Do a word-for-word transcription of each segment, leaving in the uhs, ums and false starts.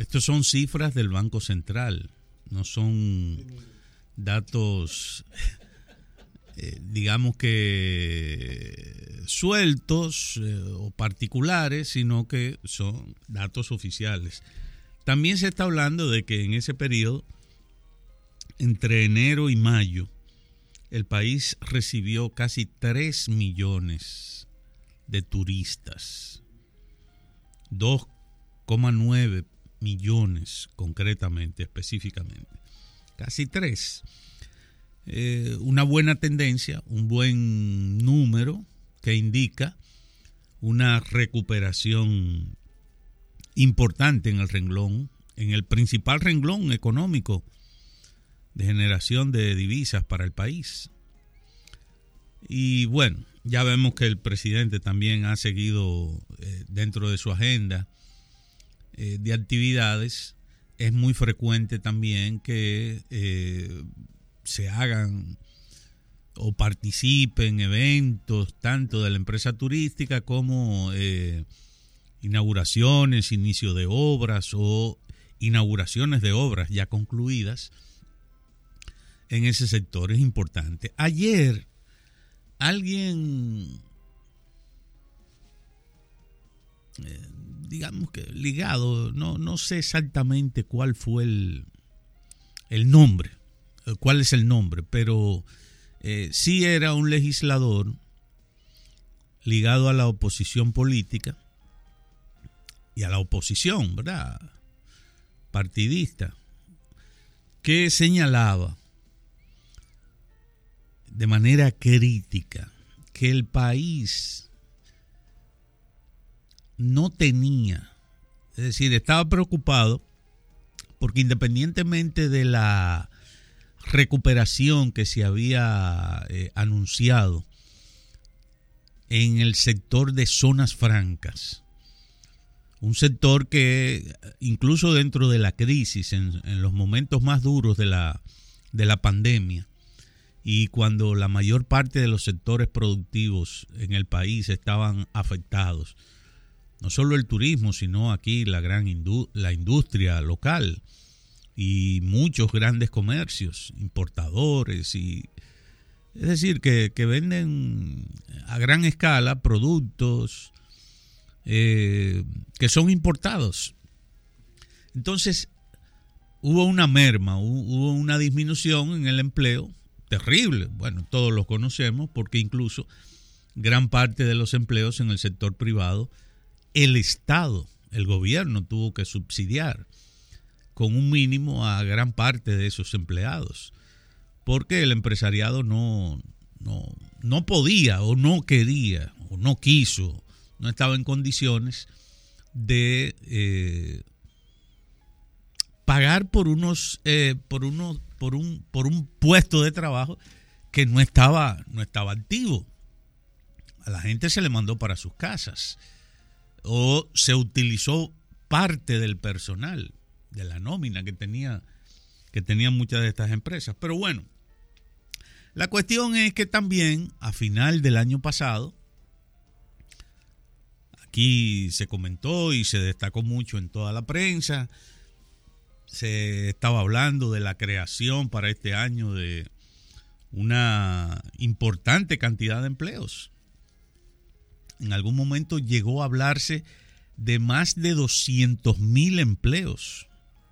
Estos son cifras del Banco Central, no son datos, eh, digamos que sueltos eh, o particulares, sino que son datos oficiales. También se está hablando de que en ese periodo, entre enero y mayo, el país recibió casi tres millones de turistas, dos coma nueve millones concretamente, específicamente, casi tres. Eh, una buena tendencia, un buen número que indica una recuperación importante en el renglón, en el principal renglón económico de generación de divisas para el país. Y bueno, ya vemos que el presidente también ha seguido eh, dentro de su agenda eh, de actividades. Es muy frecuente también que eh, se hagan o participen eventos tanto de la empresa turística como eh, inauguraciones, inicio de obras o inauguraciones de obras ya concluidas en ese sector. Es importante. Ayer alguien, eh, digamos que ligado, no, no sé exactamente cuál fue el, el nombre, cuál es el nombre, pero eh, sí era un legislador ligado a la oposición política y a la oposición, ¿verdad?, partidista, que señalaba de manera crítica que el país no tenía, es decir, estaba preocupado porque independientemente de la recuperación que se había eh, anunciado en el sector de zonas francas, un sector que incluso dentro de la crisis, en, en los momentos más duros de la, de la pandemia, y cuando la mayor parte de los sectores productivos en el país estaban afectados, no solo el turismo, sino aquí la gran indu- la industria local y muchos grandes comercios, importadores, y es decir, que, que venden a gran escala productos eh, que son importados. Entonces hubo una merma, hubo una disminución en el empleo terrible. Bueno, todos lo conocemos porque incluso gran parte de los empleos en el sector privado, el Estado, el gobierno tuvo que subsidiar con un mínimo a gran parte de esos empleados, porque el empresariado no, no, no podía o no quería o no quiso, no estaba en condiciones de eh, pagar por unos, eh, por unos, por un, por un puesto de trabajo que no estaba, no estaba activo. A la gente se le mandó para sus casas o se utilizó parte del personal, de la nómina que tenía, que tenían muchas de estas empresas. Pero bueno, la cuestión es que también a final del año pasado, aquí se comentó y se destacó mucho en toda la prensa, se estaba hablando de la creación para este año de una importante cantidad de empleos. En algún momento llegó a hablarse de más de doscientos mil empleos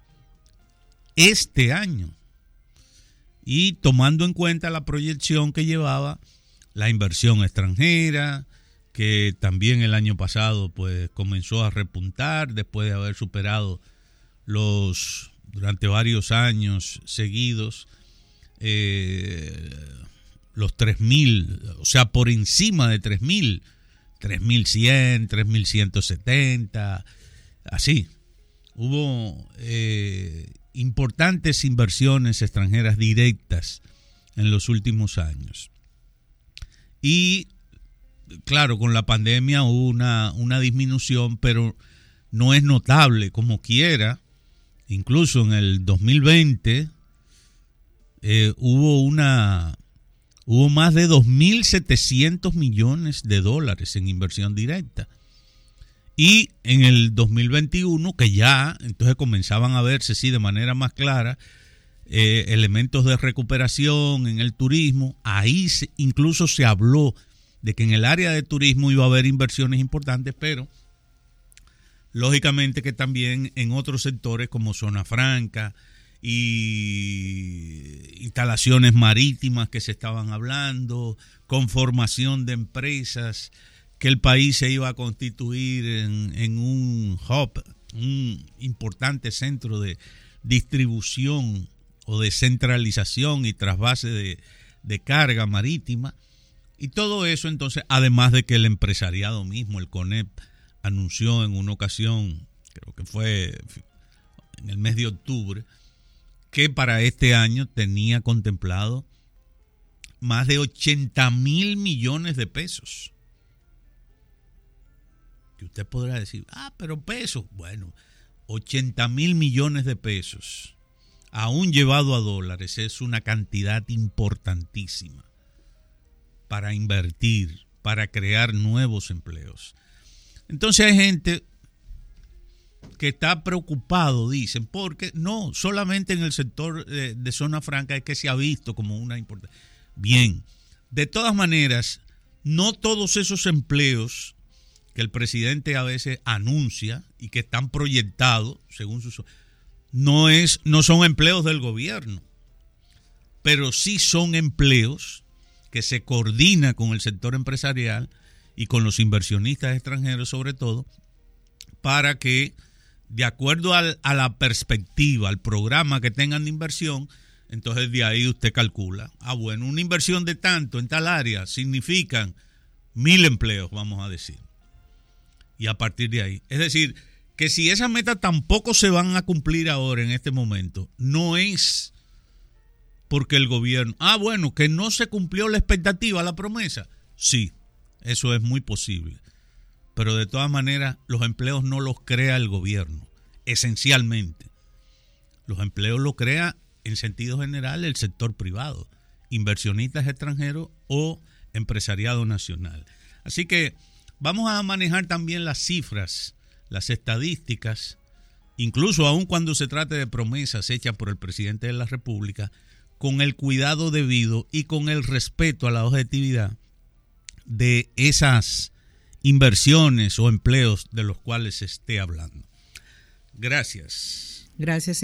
este año. Y tomando en cuenta la proyección que llevaba la inversión extranjera, que también el año pasado pues comenzó a repuntar después de haber superado los durante varios años seguidos eh, los tres mil, o sea, por encima de tres mil, tres mil cien, tres mil ciento setenta, así. Hubo eh, importantes inversiones extranjeras directas en los últimos años. Y claro, con la pandemia hubo una, una disminución, pero no es notable como quiera. Incluso en el dos mil veinte eh, hubo una hubo más de dos mil setecientos millones de dólares en inversión directa. Y en el dos mil veintiuno, que ya entonces comenzaban a verse, sí, de manera más clara, eh, elementos de recuperación en el turismo. Ahí se, incluso se habló de que en el área de turismo iba a haber inversiones importantes, pero lógicamente que también en otros sectores como Zona Franca y instalaciones marítimas que se estaban hablando, conformación de empresas, que el país se iba a constituir en, en un hub, un importante centro de distribución o de centralización y trasvase de, de carga marítima. Y todo eso entonces, además de que el empresariado mismo, el CONEP, anunció en una ocasión, creo que fue en el mes de octubre, que para este año tenía contemplado más de ochenta mil millones de pesos. Que usted podrá decir, ah, pero pesos. Bueno, ochenta mil millones de pesos, aún llevado a dólares, es una cantidad importantísima para invertir, para crear nuevos empleos. Entonces hay gente que está preocupado, dicen, porque no, solamente en el sector de, de Zona Franca es que se ha visto como una importancia. Bien, de todas maneras, no todos esos empleos que el presidente a veces anuncia y que están proyectados, según sus, no es, no son empleos del gobierno, pero sí son empleos que se coordina con el sector empresarial y con los inversionistas extranjeros sobre todo, para que de acuerdo al, a la perspectiva, al programa que tengan de inversión, entonces de ahí usted calcula, ah bueno, una inversión de tanto en tal área significan mil empleos, vamos a decir. Y a partir de ahí, es decir, que si esas metas tampoco se van a cumplir ahora en este momento, no es porque el gobierno, ah bueno, que no se cumplió la expectativa, la promesa, sí, eso es muy posible, pero de todas maneras los empleos no los crea el gobierno, esencialmente, los empleos los crea en sentido general el sector privado, inversionistas extranjeros o empresariado nacional. Así que vamos a manejar también las cifras, las estadísticas, incluso aun cuando se trate de promesas hechas por el presidente de la República, con el cuidado debido y con el respeto a la objetividad de esas inversiones o empleos de los cuales se esté hablando. Gracias. Gracias.